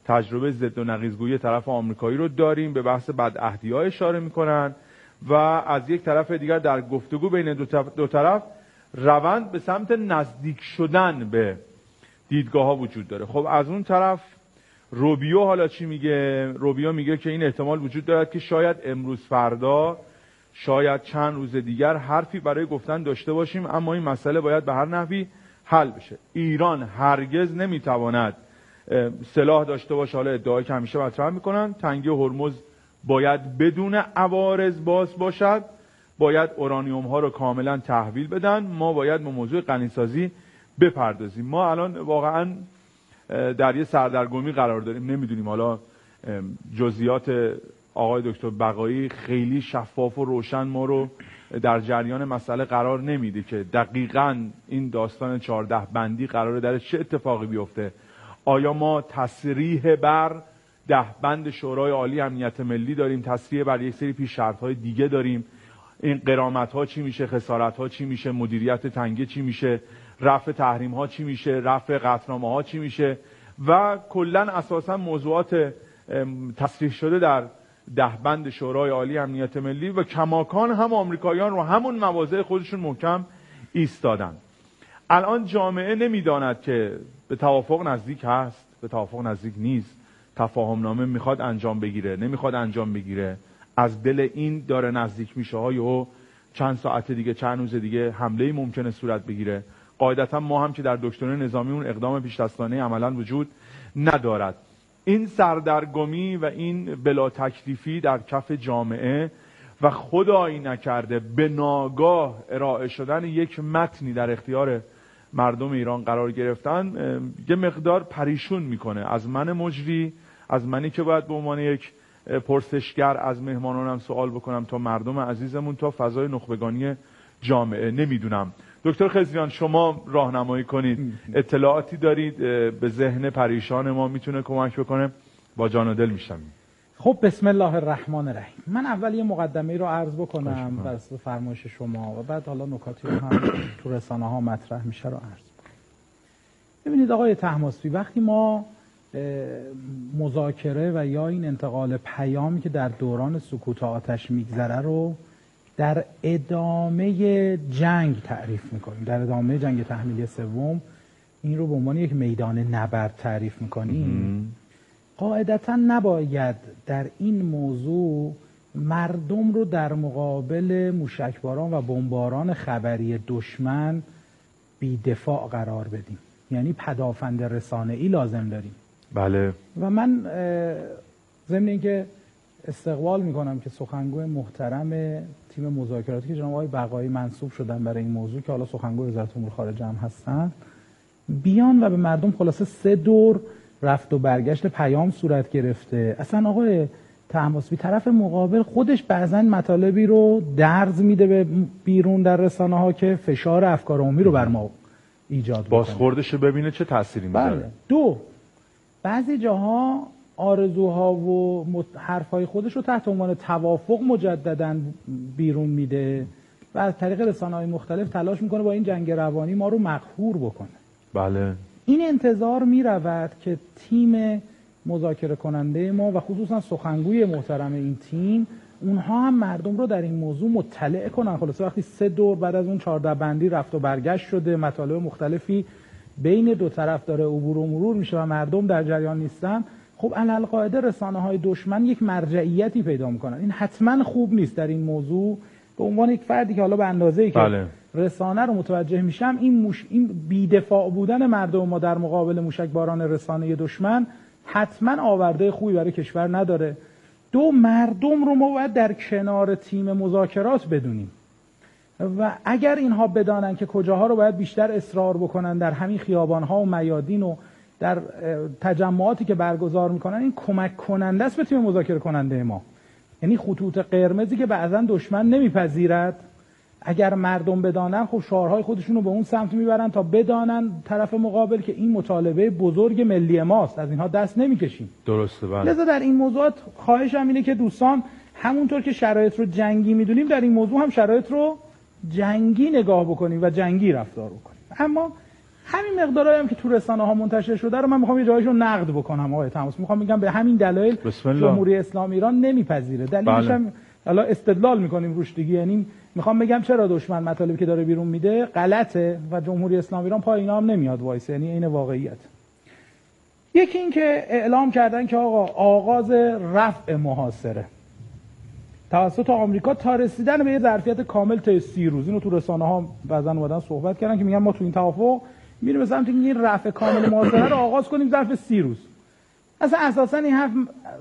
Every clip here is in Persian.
تجربه ضد و نقیضگویی طرف آمریکایی رو داریم، به بحث بدعهدی‌ها اشاره میکنن و از یک طرف دیگر در گفتگو بین دو طرف روند به سمت نزدیک شدن به دیدگاه‌ها وجود داره. خب از اون طرف روبیو حالا چی میگه؟ روبیو میگه که این احتمال وجود دارد که شاید امروز فردا، شاید چند روز دیگر حرفی برای گفتن داشته باشیم، اما این مسئله باید به هر نحوی حل بشه. ایران هرگز نمیتواند سلاح داشته باشه. حالا ادعایی که همیشه مطرح میکنن، تنگی هرمز باید بدون عوارض باز باشد، باید اورانیوم ها رو کاملا تحویل بدن، ما باید به موضوع غنیسازی بپردازیم. ما الان واقعا در یه سردرگمی قرار داریم، نمیدونیم حالا جزئیات آقای دکتر بقایی خیلی شفاف و روشن ما رو در جریان مسئله قرار نمیده که دقیقاً این داستان 14 بندی قراره در چه اتفاقی بیفته. آیا ما تصریح بر 10 بند شورای عالی امنیت ملی داریم، تصریح بر یک سری پیش شرط‌های دیگه داریم؟ این غرامت‌ها چی میشه، خسارت‌ها چی میشه، مدیریت تنگه چی میشه، رفع تحریم‌ها چی میشه، رفع قطعنامه‌ها چی میشه و کلاً اساساً موضوعات تصریح شده در 10 بند شورای عالی امنیت ملی و کماکان هم آمریکاییان رو همون مواضع خودشون محکم ایستادن. الان جامعه نمیداند که به توافق نزدیک هست، به توافق نزدیک نیست، تفاهم نامه میخواد انجام بگیره، نمیخواد انجام بگیره، از دل این داره نزدیک میشه ها، یهو چند ساعت دیگه، چند روز دیگه حمله ممکنه صورت بگیره. قاعدتا ما هم که در دکترین نظامی اون اقدام پیش‌دستانه عملاً وجود ندارد. این سردرگمی و این بلا تکلیفی در کف جامعه و خدایی نکرده به ناگاه ارائه شدن یک متنی در اختیار مردم ایران قرار گرفتن یه مقدار پریشون میکنه. از من مجری، از منی که باید به عنوان یک پرسشگر از مهمانانم سوال بکنم تا مردم عزیزمون، تا فضای نخبگانی جامعه. نمیدونم دکتر خضریان شما راهنمایی کنید، اطلاعاتی دارید به ذهن پریشان ما میتونه کمک بکنه؟ با جان و دل میشنویم. خب بسم الله الرحمن الرحیم. من اول یه مقدمه‌ای رو عرض بکنم بر اساس فرمایش شما و بعد حالا نکاتی رو هم تو رسانه‌ها مطرح میشه رو عرض بکنم. ببینید آقای طهماسبی، وقتی ما مذاکره و یا این انتقال پیامی که در دوران سکوت آتش میگذره رو در ادامه جنگ تعریف میکنیم، در ادامه جنگ تحمیلی سوم این رو به عنوان یک میدان نبرد تعریف میکنیم، قاعدتا نباید در این موضوع مردم رو در مقابل موشکباران و بمباران خبری دشمن بی دفاع قرار بدیم. یعنی پدافند رسانه‌ای لازم داریم. بله. و من ضمن اینکه استقبال میکنم که سخنگوی محترم تیم مذاکراتی که جناب آقای بقایی منصوب شدن برای این موضوع، که حالا سخنگوی وزارت امور خارجه هم هستن، بیان و به مردم خلاصه 3 دور رفت و برگشت پیام صورت گرفته. اصلا آقای طهماسبی طرف مقابل خودش بعضا مطالبی رو درز میده به بیرون در رسانه ها که فشار افکار عمومی رو بر ما ایجاد بکنه. بازخوردش رو ببینه چه تأثیری میذاره. بله. 2 بعضی جاها آرزوها و حرفهای خودش رو تحت عنوان توافق مجددا بیرون میده و از طریق رسانه‌های مختلف تلاش میکنه با این جنگ روانی ما رو مقهور بکنه. بله. این انتظار میرود که تیم مذاکره کننده ما و خصوصا سخنگوی محترم این تیم، اونها هم مردم رو در این موضوع مطلع کنن. خلاصه وقتی 3 دور بعد از اون 14 بندی رفت و برگشت شده، مطالب مختلفی بین دو طرف داره عبور و مرور میشه و مردم در جریان نیستن، خب علالقاعده رسانه‌های دشمن یک مرجعیتی پیدا میکنن. این حتما خوب نیست. در این موضوع به عنوان یک فردی که حالا به اندازه‌ای که رسانه رو متوجه میشم، این بی‌دفاع بودن مردم ما در مقابل موشکباران رسانه دشمن حتما آورده خوبی برای کشور نداره. 2 مردم رو ما باید در کنار تیم مذاکرات بدونیم و اگر اینها بدانن که کجاها رو باید بیشتر اصرار بکنن در همین خیابان‌ها و میادین و در تجمعاتی که برگزار میکنن، این کمک کننده است به تیم مذاکره کننده ما. یعنی خطوط قرمزی که بعضا دشمن نمیپذیرد، اگر مردم بدانن خب شعارهای خودشون رو به اون سمت میبرن تا بدانن طرف مقابل که این مطالبه بزرگ ملی ماست، از اینها دست نمیکشیم. درسته. بله. لذا در این موضوعات خواهشم اینه که دوستان همونطور که شرایط رو جنگی میدونیم، در این موضوع هم شرایط رو جنگی نگاه بکنیم و جنگی رفتار بکنیم. اما همین مقدارایی هم که تو رسانه‌ها منتشر شده رو من میخوام یه جایشو نقد بکنم آقای تماس. میخوام بگم به همین دلایل جمهوری اسلامی ایران نمیپذیره. دلیلش هم حالا استدلال میکنیم روش دیگه، یعنی میخوام بگم چرا دشمن مطالبی که داره بیرون میده غلطه و جمهوری اسلامی ایران پای اینا هم نمیاد وایسه، یعنی این واقعیت. یکی این که اعلام کردن که آقا آغاز رفع محاصره توسط آمریکا تا رسیدن به یه ظرفیت کامل تا 30 روز. اینو تو رسانه‌ها بعضن اومدن صحبت کردن که میگن ما تو این توافق میریم به سمت اینکه این رفع کامل محاصره رو آغاز کنیم ظرف 30 روز. اصلا اساسا این حرف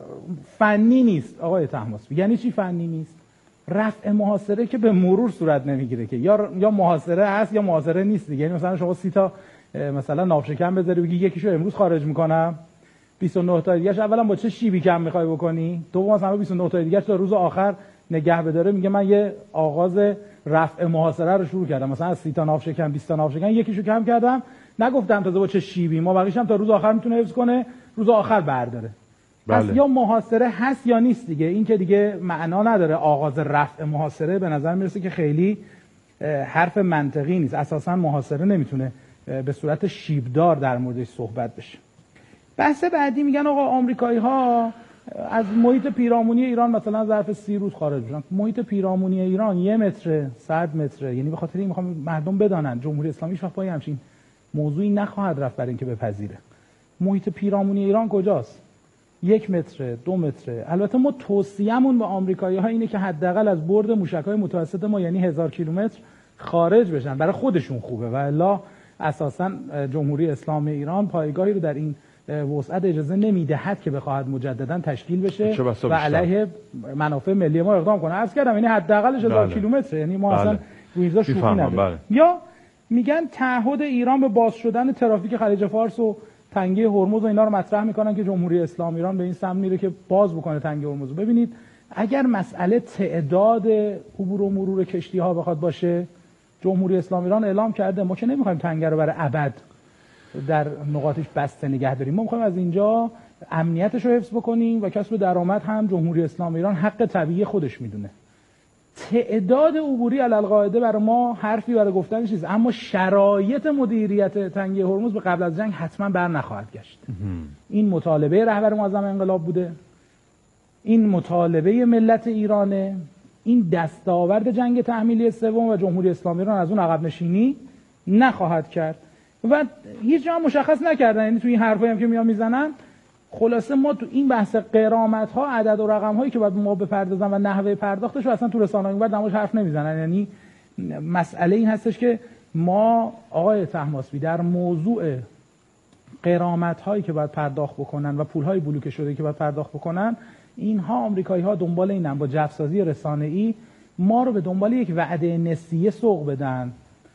فنی نیست آقای طهماسبی. یعنی چی فنی نیست؟ رفع محاصره که به مرور صورت نمیگیره که یا محاصره هست یا محاصره نیست دیگه. یعنی مثلا شما 30 تا مثلا ناوشکن بذاری بگی یکیشو امروز خارج میکنم، 29 تا دیگه‌اش اولا با چه شیبی کم میخوای بکنی، دوم مثلا 29 تا دیگه‌اش تا روز آخر نگه بداره، میگه من یه آغاز رفع محاصره رو شروع کردم، مثلا از 30 تا ناوشکن 20 تا ناوشکن یکیشو کم کردم، نگفتم تازه با چه شیبی، ما بقیش هم تا روز آخر میتونه حفظ کنه، روز آخر برداره. پس یا محاصره هست یا نیست دیگه. این که دیگه معنا نداره آغاز رفع محاصره، به نظر میرسه که خیلی حرف منطقی نیست. اساسا محاصره نمیتونه به صورت شیبدار در موردش صحبت بشه. بحث بعدی میگن آقا آمریکایی‌ها از محیط پیرامونی ایران مثلا ظرف 30 روز خارج بشن. محیط پیرامونی ایران 1 متر 100 متره، یعنی به خاطر این میخوام مردم بدانن جمهوری اسلامی هیچ وقت پای همچین موضوعی نخواهد رفت برای اینکه بپذیره. محیط پیرامونی ایران کجاست؟ 1 متر 2 متره. البته ما توصیه‌مون به آمریکایی‌ها اینه که حداقل از برد موشک‌های متوسط ما یعنی 1000 کیلومتر خارج بشن، برای خودشون خوبه و الا اساساً جمهوری اسلامی ایران پایگاهی رو در این وسعت اجازه نمیدهد که بخواهد مجددا تشکیل بشه و علیه منافع ملی ما اقدام کنه. عرض کردم یعنی حداقلش 1000 کیلومتر، یعنی ما اصلا روی اینجا شوخی نداریم. یا میگن تعهد ایران به باز شدن ترافیک خلیج فارس و تنگه هرمز و اینا رو مطرح میکنن که جمهوری اسلامی ایران به این سمت میره که باز بکنه تنگه هرمز. ببینید اگر مسئله تعداد عبور و مرور کشتی ها بخواد باشه، جمهوری اسلامی ایران اعلام کرده ما که نمیخوایم تنگه رو برای ابد در نقاطش بسته نگه داریم، ما میخوایم از اینجا امنیتش رو حفظ بکنیم و کسب درآمد هم جمهوری اسلامی ایران حق طبیعی خودش میدونه. تعداد عبوری علالقاعده برای ما حرفی برای گفتن چیز، اما شرایط مدیریت تنگه هرمز به قبل از جنگ حتما بر نخواهد گشت. این مطالبه رهبر معظم انقلاب بوده، این مطالبه ملت ایرانه، این دستاورد جنگ تحمیلی سوم و جمهوری اسلامی ایران از اون عقب نشینی نخواهد کرد و هیچ جا مشخص نکردن. یعنی تو این حرفایی هم که میزنن، خلاصه ما تو این بحث غرامت ها عدد و رقم هایی که باید ما بپردازن و نحوه پرداختش رو اصلا تو رسانه‌ها اینور دماش حرف نمیزنن. یعنی مسئله این هستش که ما آقای طهماسبی در موضوع غرامت هایی که باید پرداخت بکنن و پول های بلوکه شده که باید پرداخت بکنن، اینها آمریکایی ها دنبال اینن با جفسازی رسانه‌ای ما رو به دنبال یک وعده نسیه سوق بدن.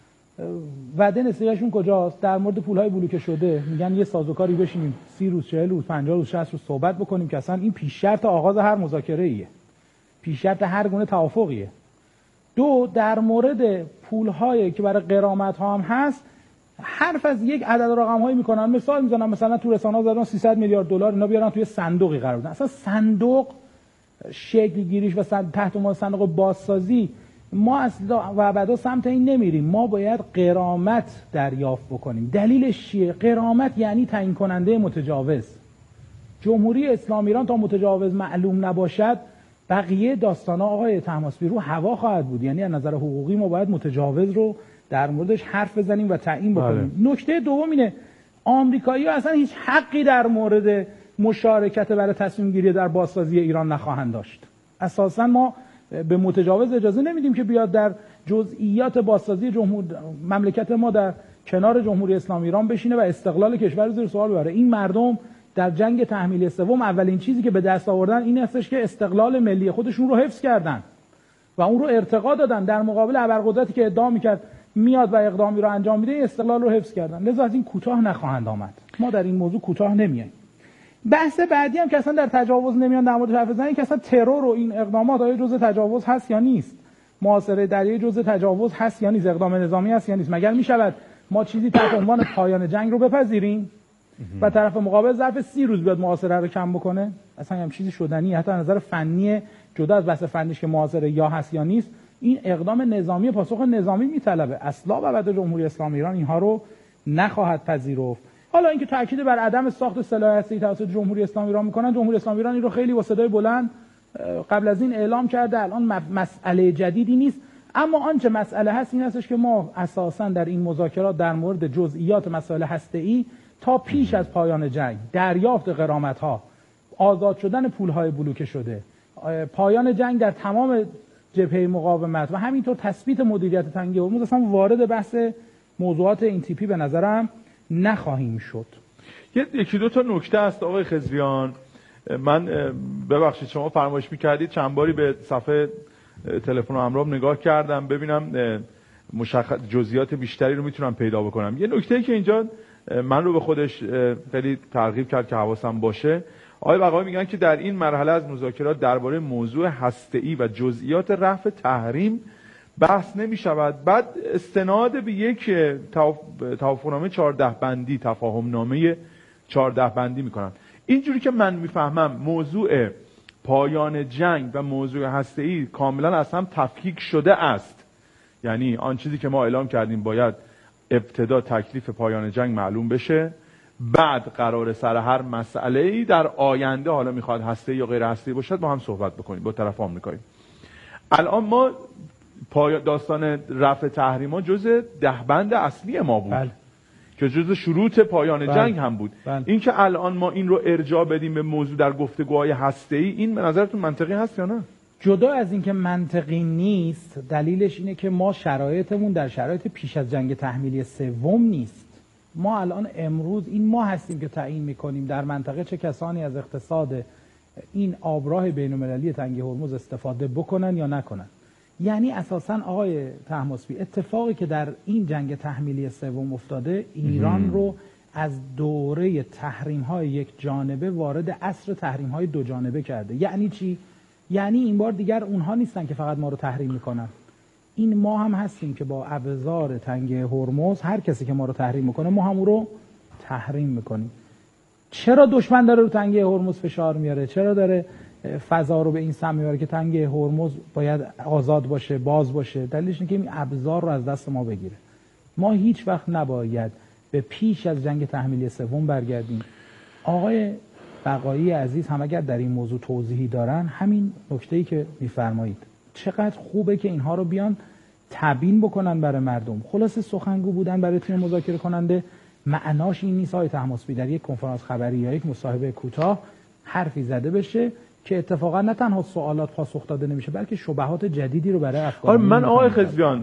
وعده نسیه‌شون کجاست؟ در مورد پول‌های بلوکه شده میگن یه سازوکاری بشینیم 30 روز 40 روز 50 روز 60 روز صحبت بکنیم که اصلا این پیش شرط آغاز هر مذاکره‌ایه، پیش شرط هر گونه توافقیه. دو، در مورد پول‌هایی که برای غرامت‌ها هم هست حرف از یک عدد و رقم‌هایی میکنن، مثال میزنن، مثلا تو رسانه‌ها زدن 300 میلیارد دلار اینا بیارن توی صندوقی قرار بدن. اصلا صندوق شکل گیریش و تحت عنوان صندوق بازسازی ما اصلا و ابدا سمت این نمیریم. ما باید غرامت دریافت بکنیم. دلیلش چیه؟ غرامت یعنی تعیین کننده متجاوز. جمهوری اسلامی ایران تا متجاوز معلوم نباشد بقیه داستانا آقای طهماسبی رو هوا خواهد بود. یعنی از نظر حقوقی ما باید متجاوز رو در موردش حرف بزنیم و تعیین بکنیم. نکته دوم اینه آمریکایی‌ها اصلا هیچ حقی در مورد مشارکت برای تصمیم گیری در بازسازی ایران نخواهند داشت. اساسا ما به متجاوز اجازه نمیدیم که بیاد در جزئیات بازسازی مملکت ما در کنار جمهوری اسلامی ایران بشینه و استقلال کشور زیر سوال ببره. این مردم در جنگ تحمیلی سوم اولین چیزی که به دست آوردن این هستش که استقلال ملی خودشون رو حفظ کردن و اون رو ارتقا دادن در مقابل ابرقدرتی که ادعا میکرد میاد و اقدامی رو انجام میده، استقلال رو حفظ کردن. لذا از این کوتاه نخواهند آمد. ما در این موضوع کوتاه نمیاییم. بحث بعدی هم که اصلا در تجاوز نمیان در موردش حرف بزنن که اصلا ترور و این اقدامات آیا جزء تجاوز هست یا نیست، محاصره دریایی جزء تجاوز هست یا نیست، اقدام نظامی هست یا نیست. مگر میشود ما چیزی تحت عنوان پایان جنگ رو بپذیریم و طرف مقابل ظرف 30 روز بیاد محاصره رو کم بکنه؟ اصلا هم چیزی شدنی حتی از نظر فنی، جدا از بحث فنیش که محاصره یا هست یا نیست، این اقدام نظامی پاسخ نظامی میطلبه. اصلا بعد جمهوری اسلامی ایران اینها رو نخواهد پذیرفت. حالا اینکه تاکید بر عدم ساخت سلاح هسته‌ای توسط جمهوری اسلامی ایران میکنن، جمهوری اسلامی ایران این رو خیلی با صدای بلند قبل از این اعلام کرده، الان مسئله جدیدی نیست. اما آنچه مسئله هست این هستش که ما اساساً در این مذاکرات در مورد جزئیات مسائل هسته‌ای تا پیش از پایان جنگ، دریافت غرامت‌ها، آزاد شدن پول‌های بلوکه شده، پایان جنگ در تمام جبهه مقاومت و همینطور تثبیت مدیریت تنگه هرمز اصلا وارد بحث موضوعات این تیپی به نظرم نخواهیم شد. یکی دو تا نکته است آقای خضریان. من ببخشید شما فرمایش می‌کردید چند باری به صفحه تلفن همراهم نگاه کردم ببینم جزئیات بیشتری رو میتونم پیدا بکنم. یه نکته‌ای که اینجا من رو به خودش خیلی ترغیب کرد که حواسم باشه، آقای بقایی میگن که در این مرحله از مذاکرات درباره موضوع هسته‌ای و جزئیات رفع تحریم بحث نمی شود. بعد استناد به یک توافقنامه 14 بندی، تفاهم نامه 14 بندی میکنن. اینجوری که من میفهمم موضوع پایان جنگ و موضوع هسته‌ای کاملا از هم تفکیک شده است. یعنی آن چیزی که ما اعلام کردیم باید ابتدا تکلیف پایان جنگ معلوم بشه، بعد قرار سر هر مسئله‌ای در آینده، حالا میخواد هسته‌ای یا غیر هسته‌ای باشد، با هم صحبت بکنیم با طرف آمریکایی. الان ما داستان رفع تحریما جزء 10 بند اصلی ما بود. بله. که جزء شروط پایان بله. جنگ هم بود. بله. این که الان ما این رو ارجاع بدیم به موضوع در گفتگوهای هسته‌ای، این به نظرتون منطقی هست یا نه؟ جدا از اینکه منطقی نیست، دلیلش اینه که ما شرایطمون در شرایط پیش از جنگ تحمیلی سوم نیست. ما الان امروز این ما هستیم که تعیین میکنیم در منطقه چه کسانی از اقتصاد این آبراه بین‌المللی تنگه هرمز استفاده بکنن یا نکنن. یعنی اساساً آقای طهماسبی اتفاقی که در این جنگ تحمیلی سوم افتاده، ایران رو از دوره تحریم‌های یک جانبه وارد عصر تحریم‌های دو جانبه کرده. یعنی چی؟ یعنی این بار دیگر اونها نیستن که فقط ما رو تحریم میکنن، این ما هم هستیم که با ابزار تنگه هرمز هر کسی که ما رو تحریم میکنه ما هم او رو تحریم میکنیم. چرا دشمن داره رو تنگه هرمز فشار میاره؟ چرا داره فضا رو به این سمت میبره که تنگه هرمز باید آزاد باشه، باز باشه؟ دلیلش اینه که این ابزار رو از دست ما بگیره. ما هیچ وقت نباید به پیش از جنگ تحمیلی سوم برگردیم. آقای بقایی عزیز هم اگر در این موضوع توضیحی دارن، همین نکته‌ای که میفرمایید چقدر خوبه که اینها رو بیان تبیین بکنن برای مردم. خلاصه سخنگو بودن برای تیم مذاکره کننده معناش این نیست آقای طهماسبی در یک کنفرانس خبری یا یک مصاحبه کوتاه حرفی زده بشه که اتفاقا نه تنها سوالات پاسخ داده نمیشه بلکه شبهات جدیدی رو برای افغان. من آقای خضریان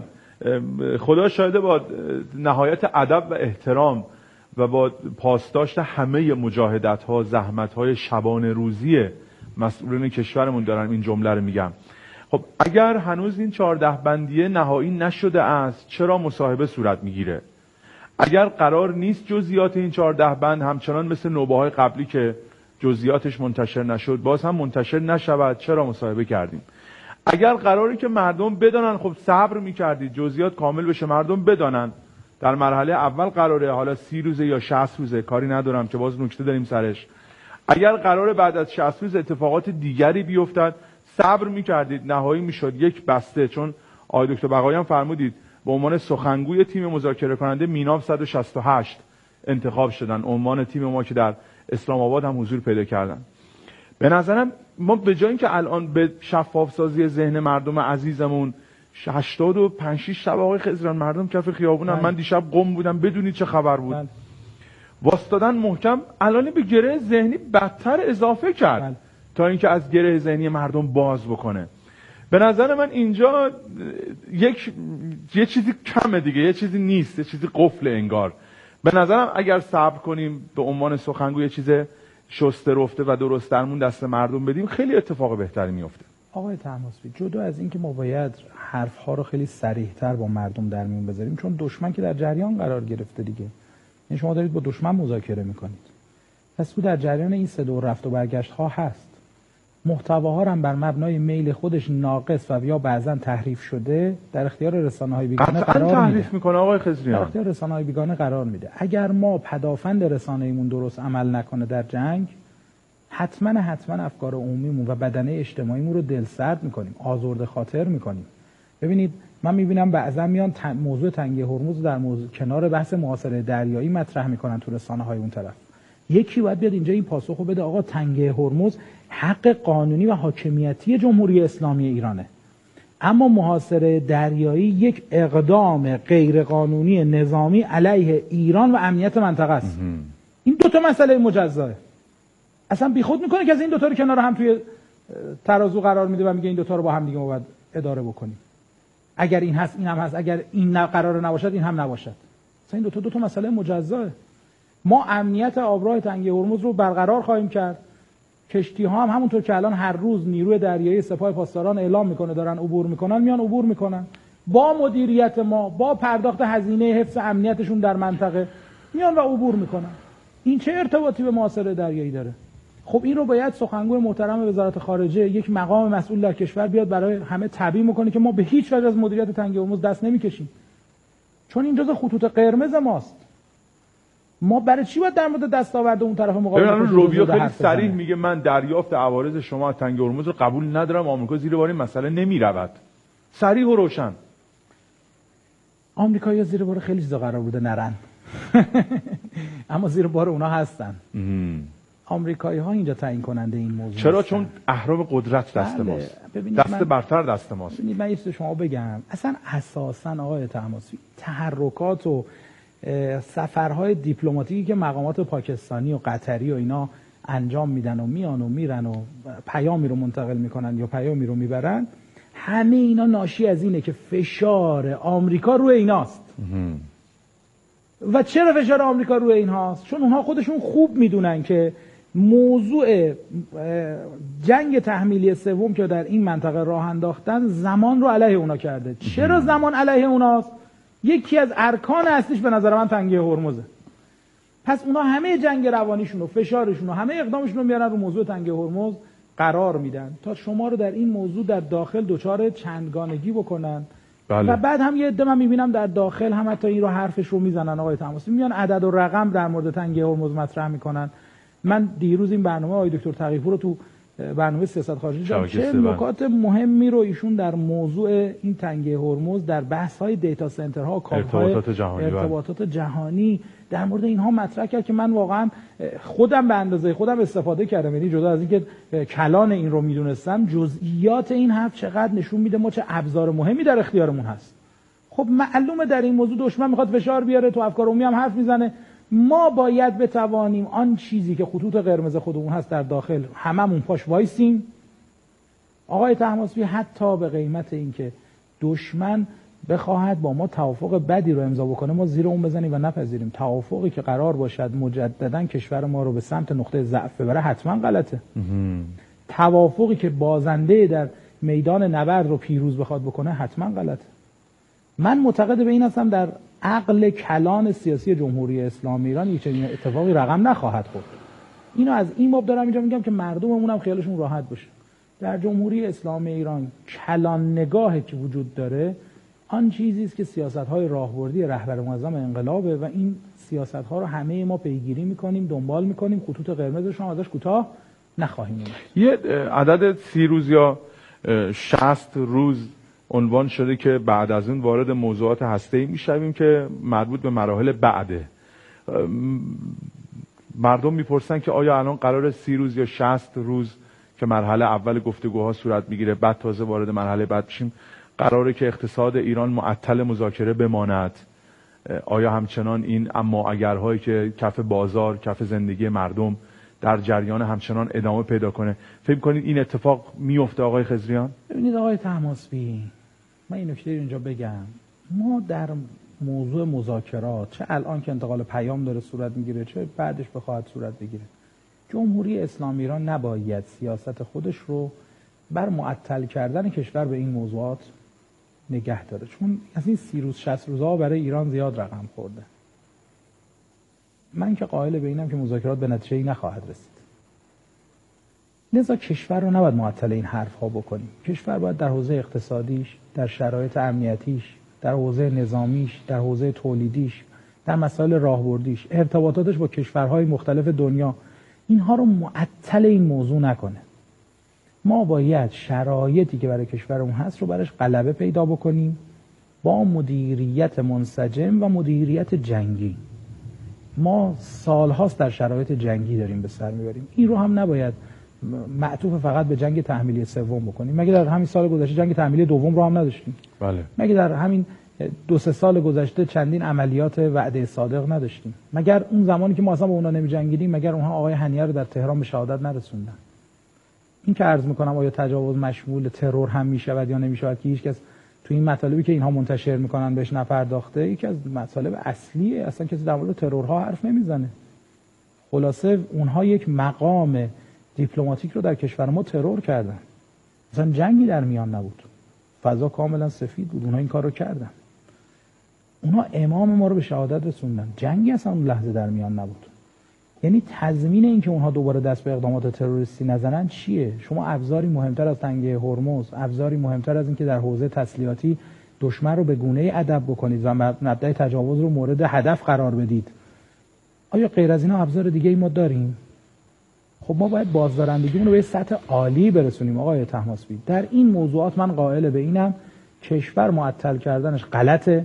خدا شاهده با نهایت ادب و احترام و با پاسداشت همه مجاهدت‌ها، زحمت‌های شبانه روزی مسئولین کشورمون دارن این جمله رو میگم. خب اگر هنوز این 14 بندیه نهایی نشده است، چرا مصاحبه صورت میگیره؟ اگر قرار نیست جزئیات این 14 بند همچنان مثل نوبه‌های قبلی که جزئیاتش منتشر نشد باز هم منتشر نشود، چرا مصاحبه کردیم؟ اگر قراری که مردم بدانن، خب صبر می‌کردید جزئیات کامل بشه مردم بدانن. در مرحله اول قراره، حالا 30 روزه یا 60 روزه کاری ندارم که باز نکته داریم سرش. اگر قراره بعد از 60 روز اتفاقات دیگری بیفتد، صبر می‌کردید نهایی میشد یک بسته. چون آقای دکتر بقایی هم فرمودید به عنوان سخنگوی تیم مذاکره کننده میناب 168 انتخاب شدن، عنوان تیم ما که در اسلام آباد هم حضور پیدا کردن. به نظرم ما به جای اینکه الان به شفاف سازی ذهن مردم عزیزمون 85 شب آقای خضریان مردم کف خیابونم، من دیشب قم بودم بدونید چه خبر بود، واسطادن محکم، الان به گره ذهنی بدتر اضافه کرد تا اینکه از گره ذهنی مردم باز بکنه. به نظر من اینجا یه چیزی کمه دیگه، یه چیزی نیست، یه چیزی قفل انگار. به نظرم اگر صبر کنیم به عنوان سخنگوی یه چیز شسته رفته و درست درمون دست مردم بدیم، خیلی اتفاق بهتری میفته. آقای طهماسبی جدا از این که ما باید حرفها رو خیلی صریح‌تر با مردم در میون بذاریم، چون دشمن که در جریان قرار گرفته دیگه، یعنی شما دارید با دشمن مذاکره میکنید، پس او در جریان این سه دور رفت و برگشت ها هست. محتواها هم بر مبنای میل خودش ناقص و یا بعضا تحریف شده در اختیار رسانه‌های بیگانه قرار میده. میکنه آقای خضریان، در اختیار رسانه‌های بیگانه قرار میده. اگر ما پدافند رسانه‌ایمون درست عمل نکنه در جنگ، حتما افکار عمومیمون و بدنه اجتماعیمون رو دلسرد میکنیم، آزرده خاطر میکنیم. ببینید من میبینم بعضا میان موضوع تنگه هرمز در کنار بحث محاصره دریایی مطرح میکنن تو رسانه‌های اون طرف. یکی باید بیاد اینجا این پاسخو بده آقا تنگه هرمز حق قانونی و حاکمیتی جمهوری اسلامی ایرانه، اما محاصره دریایی یک اقدام غیرقانونی نظامی علیه ایران و امنیت منطقه است. این دو تا مسئله مجزاه. اصلا بیخود میکنه که از این دو تا رو کنار هم توی ترازو قرار میده و میگه این دو تا رو با هم دیگه ما باید اداره بکنیم. اگر این هست این هم هست، اگر این قرار نباشد این هم نباشد. اصلا این دو تا مسئله مجزاه. ما امنیت آبراه تنگه هرمز رو برقرار خواهیم کرد. کشتی ها هم همونطور که الان هر روز نیروی دریایی سپاه پاسداران اعلام میکنه دارن عبور میکنن، میان عبور میکنن با مدیریت ما، با پرداخت هزینه حفظ امنیتشون در منطقه میان و عبور میکنن. این چه ارتباطی به محاصره دریایی داره؟ خب این رو باید سخنگوی محترم وزارت خارجه، یک مقام مسئول در کشور بیاد برای همه تبیین کنه که ما به هیچ وجه از مدیریت تنگه هرمز دست نمیکشیم، چون این جزء خطوط قرمز ماست. ما برای چی باید در مورد دستاورد اون طرف مقابل روبیو خیلی صریح میگه من دریافت عوارض شما از تنگه هرمز رو قبول ندارم، آمریکا زیر بار این مسئله نمیرود. صریح و روشن. آمریکایی‌ها زیر بار خیلی چیزا قرار بوده نرن. اما زیر بار اونا هستن. آمریکایی‌ها اینجا تعیین کننده این موضوع. چرا؟ چون اهرم قدرت دست ماست. دست برتر دست ماست. ببینید من یه چیز شما بگم. اصلا اساساً آقای طهماسبی تحرکات و سفرهای دیپلماتیکی که مقامات پاکستانی و قطری و اینا انجام میدن و میان و میرن و پیامی رو منتقل میکنن یا پیامی رو میبرن، همه اینا ناشی از اینه که فشار آمریکا روی ایناست. و چرا فشار آمریکا روی اینهاست؟ چون اونها خودشون خوب میدونن که موضوع جنگ تحمیلی سوم که در این منطقه راه انداختن زمان رو علیه اونا کرده. چرا زمان علیه اوناست؟ یکی از ارکان اصلیش به نظر من تنگه هرمزه. پس اونا همه جنگ روانیشون و فشارشون و همه اقدامشون رو میارن رو موضوع تنگه هرمز قرار میدن تا شما رو در این موضوع در داخل دچار چندگانگی بکنن. بله. و بعد هم یه عده من میبینم در داخل هم حتی این رو حرفش رو میزنن آقای طهماسبی، میان عدد و رقم در مورد تنگه هرمز مطرح میکنن. من دیروز این برنامه آقای دکتر تقی‌پور رو تو برنامه سیاست خارجی دیدم چه نکات مهمی رو ایشون در موضوع این تنگه هرمز در بحث‌های دیتا سنترها، ارتباطات جهانی در مورد اینها مطرح کرد که من واقعا خودم به اندازه خودم استفاده کردم. یعنی جدا از اینکه کلان این رو میدونستم، جزئیات این حرف چقدر نشون میده ما چه ابزار مهمی در اختیارمون هست. خب معلومه در این موضوع دشمن میخواد فشار بیاره، تو افکار عمومی هم حرف میزنه. ما باید بتوانیم آن چیزی که خطوط قرمز خودمون هست در داخل هممون پاش وایسیم. آقای طهماسبی حتی به قیمت اینکه دشمن بخواهد با ما توافق بدی رو امضا بکنه ما زیر اون بزنیم و نپذیریم. توافقی که قرار باشد مجددا کشور ما رو به سمت نقطه ضعف ببره حتما غلطه. توافقی که بازنده در میدان نبرد رو پیروز بخواد بکنه حتما غلطه. من معتقد به این هستم در عقل کلان سیاسی جمهوری اسلامی ایران هیچ اتفاقی رقم نخواهد خورد. اینو از این باب دارم اینجا میگم که مردممون هم خیالشون راحت باشه. در جمهوری اسلامی ایران کلان نگاهی که وجود داره آن چیزی است که سیاست‌های راهبردی رهبر معظم انقلابه و این سیاست‌ها رو همه ما پیگیری می‌کنیم، دنبال می‌کنیم، خطوط قرمزش هم ازش کوتاه نخواهیم اومد. یه عدد 30 روز یا 60 روز عنوان شده که بعد از اون وارد موضوعات هسته‌ای میشویم که مربوط به مراحل بعده. مردم میپرسن که آیا الان قرار 30 روز یا 60 روز که مرحله اول گفتگوها صورت میگیره بعد تازه وارد مرحله بعد بشیم، قراره که اقتصاد ایران معطل مذاکره بماند؟ آیا همچنان این اما اگرهایی که کف بازار، کف زندگی مردم در جریان همچنان ادامه پیدا کنه؟ فکر کنید این اتفاق میفته آقای خضریان؟ ببینید آقای طهماسبی، من این نکته اینجا بگم، ما در موضوع مذاکرات چه الان که انتقال پیام داره صورت میگیره چه بعدش بخواهد صورت بگیره، جمهوری اسلامی ایران نباید سیاست خودش رو بر معطل کردن کشور به این موضوعات نگه داره، چون از این 30 روز 60 روزها برای ایران زیاد رقم خورده. من که قائل به اینم که مذاکرات به نتیجه‌ای نخواهد رسید. لذا کشور رو نباید معطل این حرف‌ها بکنیم. کشور باید در حوزه اقتصادیش، در شرایط امنیتیش، در حوزه نظامیش، در حوزه تولیدیش، در مسائل راهبردیش، ارتباطاتش با کشورهای مختلف دنیا، اینها رو معطل این موضوع نکنه. ما باید شرایطی که برای کشورمون هست رو براش غلبه پیدا بکنیم با مدیریت منسجم و مدیریت جنگی. ما سالهاست در شرایط جنگی داریم به سر میبریم. این رو هم نباید معطوف فقط به جنگ تحمیلی سوم بکنیم. مگه در همین سال گذشته جنگ تحمیلی دوم رو هم نداشتیم؟ بله. مگه در همین 2-3 سال گذشته چندین عملیات وعده صادق نداشتیم؟ مگر اون زمانی که ما اصلا با اونا نمی‌جنگیدیم مگر اونها آقای هنیه رو در تهران به شهادت نرسوندن؟ این که عرض میکنم آیا تجاوز مشمول ترور هم میشود یا نمیشود که هیچکس تو این مطالبی که اینها منتشر میکنن بهش نپرداخته، یکی از مطالب اصلیه. اصلا کسی در مورد ترورها حرف نمیزنه. خلاصه اونها یک مقام دیپلماتیک رو در کشور ما ترور کردن. اصلا جنگی در میان نبود، فضا کاملا سفید بود، اونها این کار رو کردن. اونها امام ما رو به شهادت رسوندن، جنگی اصلا اون لحظه در میان نبود. یعنی تضمین این که اونها دوباره دست به اقدامات تروریستی نزنن چیه؟ شما ابزاری مهمتر از تنگه هرمز، ابزاری مهمتر از این که در حوزه تسلیحاتی دشمن رو به گونه‌ای ادب بکنید و مبدأ تجاوز رو مورد هدف قرار بدید، آیا غیر از اینا ابزار دیگه ای ما داریم؟ خب ما باید بازدارندگیمون رو به سطح عالی برسونیم. آقای طهماسبی، در این موضوعات من قائل به اینم کشور معطل کردنش غلطه،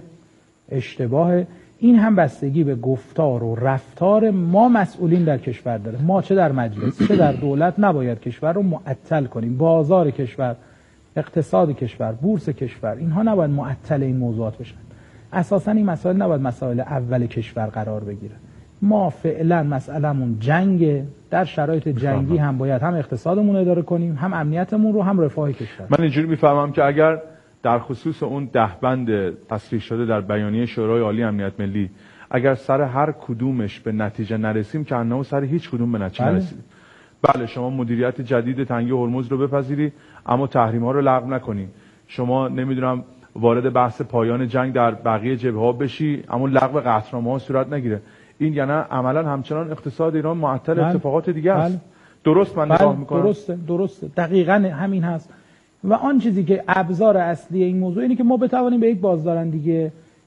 اشتباهه. این هم بستگی به گفتار و رفتار ما مسئولین در کشور داره. ما چه در مجلس چه در دولت نباید کشور رو معطل کنیم. بازار کشور، اقتصاد کشور، بورس کشور، اینها نباید معطل این موضوعات بشن. اساساً این مسائل نباید مسائل اول کشور قرار بگیره. ما فعلا مسئلهمون جنگه، در شرایط جنگی هم باید هم اقتصادمون اداره کنیم، هم امنیتمون رو، هم رفاه کشور. من اینجوری میفهمم که اگر در خصوص اون 10 بند تصریح شده در بیانیه شورای عالی امنیت ملی، اگر سر هر کدومش به نتیجه نرسیم که انه سر هیچ کدوم به نتیجه نرسیدیم. بله، شما مدیریت جدید تنگه هرمز رو بپذیری اما تحریم ها رو لغو نکنی. شما نمیدونم وارد بحث پایان جنگ در بقیه جبهه‌ها بشی اما لغو قطعنامه‌ها صورت نگیره. این یعنی عملا همچنان اقتصاد ایران معطل اتفاقات دیگه است. درست من نگاه میکنم؟ درسته دقیقاً همین هست. و آن چیزی که ابزار اصلی این موضوع اینه که ما بتوانیم به یک بازدارندگی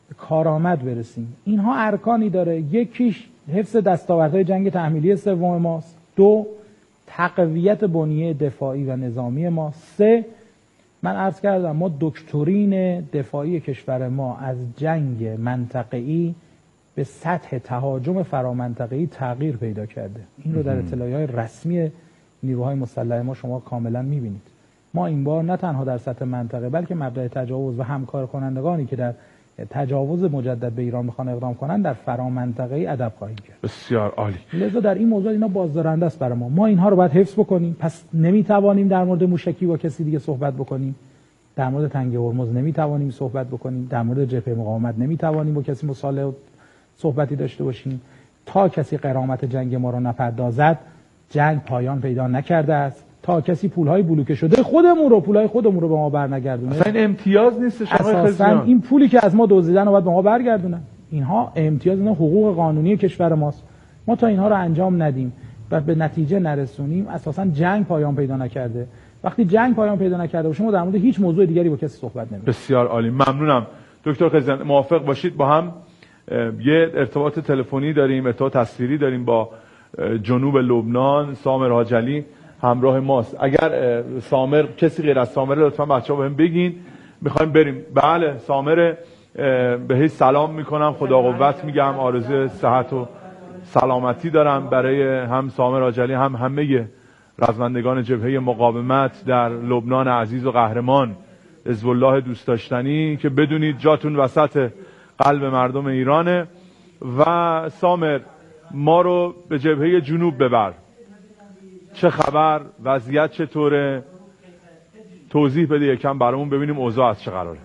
کارآمد برسیم. اینها ارکانی داره. یکیش حفظ دستاوردهای جنگ تحمیلی سوم ماست، 2 تقویت بنیه دفاعی و نظامی ما، 3 من عرض کردم ما دکترین دفاعی کشور ما از جنگ منطقه‌ای به سطح تهاجم فرامنطقه‌ای تغییر پیدا کرده. این رو در اطلاعیه‌های رسمی نیروهای مسلح ما شما کاملا می‌بینید. ما این بار نه تنها در سطح منطقه بلکه مبدأ تجاوز و همکار کنندگانی که در تجاوز مجدد به ایران میخوان اقدام کنن در فرامنطقه‌ای ادب خواهیم کرد. بسیار عالی. لذا در این موضوع اینا بازدارنده است برای ما. ما اینها رو باید حفظ بکنیم. پس نمیتوانیم در مورد موشکی با کسی دیگه صحبت بکنیم. در مورد تنگه هرمز نمیتوانیم صحبت بکنیم. در مورد جبهه مقاومت نمیتوانیم با کسی مصالحه صحبتی داشته باشیم. تا کسی غرامت جنگ ما رو نپردازد جنگ پایان پیدا نکرده است. تا کسی پولهای بلوکه شده پولهای خودمون رو به ما برنگردونه. اصلا این امتیاز نیستش آقای خزیان. این پولی که از ما دزدیدن رو باید به ما برگردونن. اینها امتیاز، اینا حقوق قانونی کشور ماست. ما تا اینها رو انجام ندیم و به نتیجه نرسونیم اساسا جنگ پایان پیدا نکرده. وقتی جنگ پایان پیدا نکرده باشه ما در مورد هیچ موضوع دیگری با کسی صحبت نمی‌کنیم. بسیار عالی، ممنونم دکتر خزیان. موافق باشید با هم یه ارتباط تلفنی داریم، ارتباط تصویری داریم با جنوب لبنان. سامر حاجلی همراه ماست. اگر سامر، کسی غیر از سامر لطفا بچه‌ها بهم بگین، میخوایم بریم. بله سامر، بهش سلام میکنم، خدا قوت میگم، آرزوی صحت و سلامتی دارم برای هم سامر حاجلی هم همه رزمندگان جبهه مقاومت در لبنان عزیز و قهرمان، حزب الله دوست داشتنی، که بدونید جاتون وسط قلب مردم ایرانه. و سامر، ما رو به جبهه جنوب ببر. چه خبر؟ وضعیت چطوره؟ توضیح بده یکم برامون ببینیم اوضاع از چه قراره.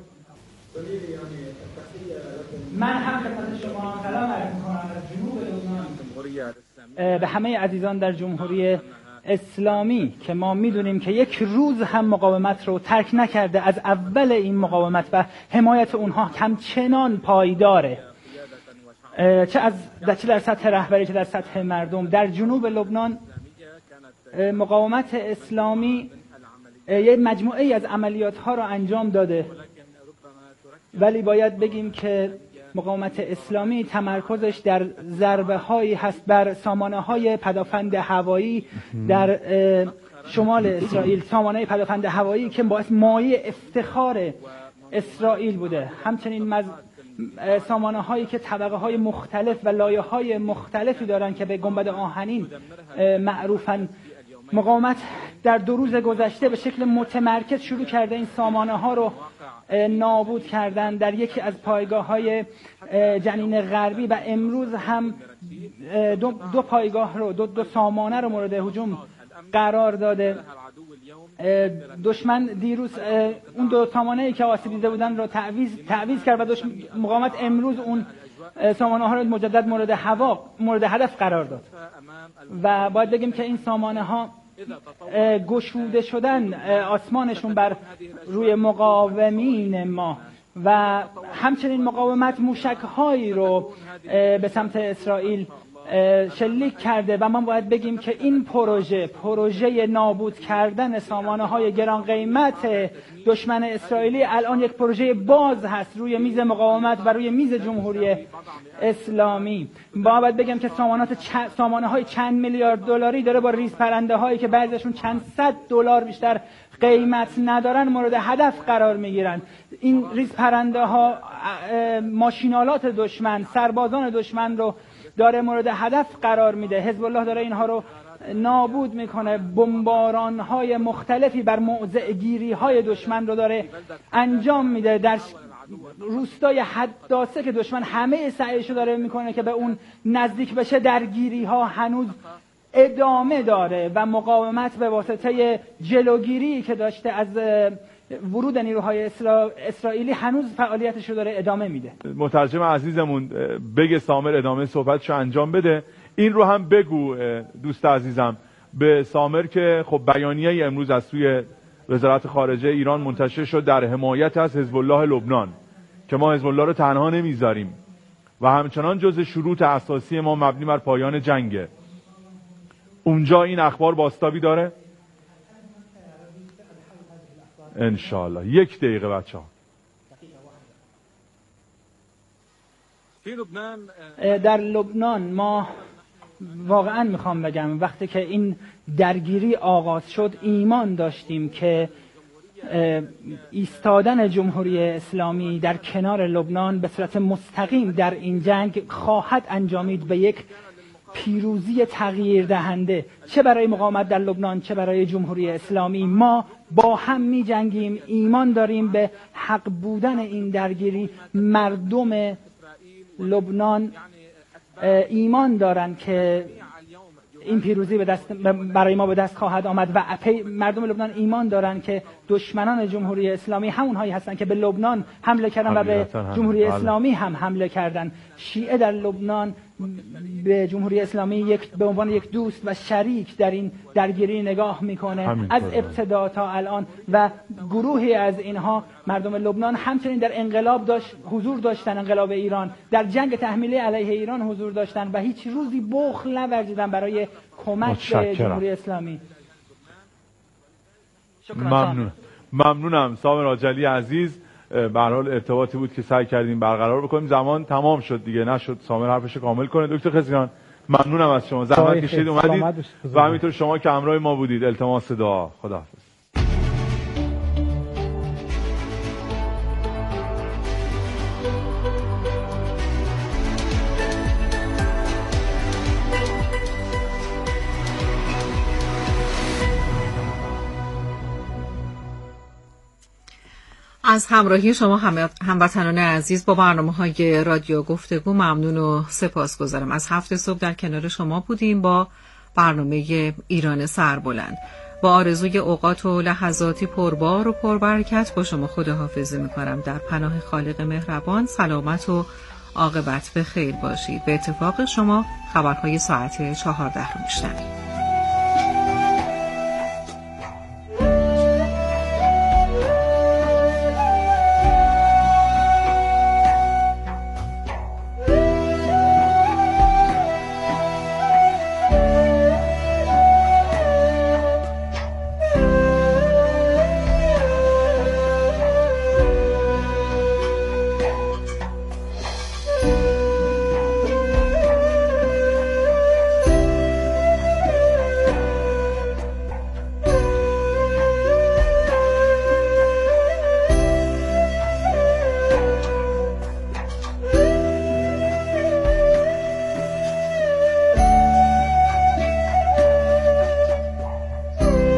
من هم خدمت شما سلام عرض می‌کنم از جنوب لبنان به همه عزیزان در جمهوری اسلامی که ما میدونیم که یک روز هم مقاومت رو ترک نکرده. از اول این مقاومت و حمایت اونها همچنان پایداره، چه در سطح رهبری چه در سطح مردم. در جنوب لبنان مقاومت اسلامی یک مجموعه از عملیات ها را انجام داده، ولی باید بگیم که مقاومت اسلامی تمرکزش در ضربه هایی هست بر سامانه های پدافند هوایی در شمال اسرائیل، سامانه پدافند هوایی که باعث مایه افتخار اسرائیل بوده. همچنین سامانه هایی که طبقه های مختلف و لایه های مختلفی دارن که به گنبد آهنین معروفن. مقاومت در 2 روز گذشته به شکل متمرکز شروع کرده این سامانه ها رو نابود کردن در یکی از پایگاه های جنین غربی و امروز هم 2 پایگاه رو 2 سامانه رو مورد هجوم قرار داده. دشمن دیروز اون 2 سامانه‌ای که آسیب دیده بودن رو تعویض کرد و مقاومت امروز اون سامانه ها رو مجدد مورد هدف قرار داد و باید بگیم که این سامانه ها گشوده شدن آسمانشون بر روی مقاومین ما و همچنین مقاومت موشک‌هایی رو به سمت اسرائیل شلیک کرده و ما باید بگیم که این پروژه نابود کردن سامانه‌های گران قیمت دشمن اسرائیلی الان یک پروژه باز هست روی میز مقاومت و روی میز جمهوری اسلامی. باید بگم که سامانه‌های چند میلیارد دلاری داره با ریز پرنده هایی که بعضیشون چند صد دلار بیشتر قیمت ندارن مورد هدف قرار میگیرن. این ریز پرنده ها ماشینالات دشمن، سربازان دشمن رو داره مورد هدف قرار میده. حزب الله داره اینها رو نابود میکنه. بمباران های مختلفی بر موضعگیری های دشمن رو داره انجام میده. در روستای حداسه که دشمن همه سعیشو داره میکنه که به اون نزدیک بشه، درگیری ها هنوز ادامه داره و مقاومت به واسطه جلوگیری که داشته از ورود نیروهای اسرائیلی هنوز فعالیتش رو داره ادامه میده. مترجم عزیزمون بگه سامر ادامه صحبتشو انجام بده. این رو هم بگو دوست عزیزم به سامر که خب بیانیه امروز از سوی وزارت خارجه ایران منتشر شد در حمایت از حزب الله لبنان که ما حزب الله رو تنها نمیذاریم و همچنان جز شروط اساسی ما مبنی بر پایان جنگه. اونجا این اخبار بازتابی داره؟ انشالله. 1 دقیقه بچه‌ها. در لبنان ما واقعا میخوام بگم وقتی که این درگیری آغاز شد ایمان داشتیم که ایستادن جمهوری اسلامی در کنار لبنان به صورت مستقیم در این جنگ خواهد انجامید به یک پیروزی تغییر دهنده، چه برای مقاومت در لبنان چه برای جمهوری اسلامی. ما با هم می جنگیم. ایمان داریم به حق بودن این درگیری. مردم لبنان ایمان دارن که این پیروزی برای ما به دست خواهد آمد و مردم لبنان ایمان دارن که دشمنان جمهوری اسلامی همونهایی هستن که به لبنان حمله کردن و به جمهوری اسلامی هم حمله کردن. شیعه در لبنان به جمهوری اسلامی به عنوان یک دوست و شریک در این درگیری نگاه میکنه از ابتدا تا الان و گروهی از اینها مردم لبنان همچنین در انقلاب حضور داشتن، انقلاب ایران، در جنگ تحمیلی علیه ایران حضور داشتن و هیچ روزی بخل نورزیدن برای کمک به جمهوری اسلامی. ممنونم سامر آجلی عزیز. به هر حال ارتباطی بود که سعی کردیم برقرار بکنیم. زمان تمام شد دیگه، نشد سامر حرفش کامل کنه. دکتر خضریان ممنونم از شما، زحمت کشید اومدید و همینطور شما که همراه ما بودید. التماس دعا. خداحافظ. از همراهی شما هموطنان عزیز با برنامه‌های رادیو گفتگو ممنون و سپاسگزارم. از 7 صبح در کنار شما بودیم با برنامه ایران سربلند. با آرزوی اوقات و لحظاتی پربار و پربرکت با شما خداحافظی می‌کنم. در پناه خالق مهربان سلامت و عاقبت به خیر باشید. به اتفاق شما خبرهای ساعت 14 رو میشنوید.